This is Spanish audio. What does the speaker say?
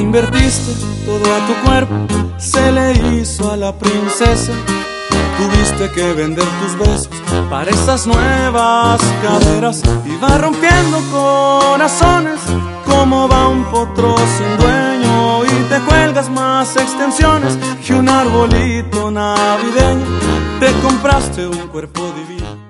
invertiste todo a tu cuerpo, se le hizo a la princesa. Tuviste que vender tus besos para esas nuevas caderas. Y va rompiendo corazones como va un potro sin dueño. Y te cuelgas más extensiones que un arbolito navideño. Te compraste un cuerpo divino.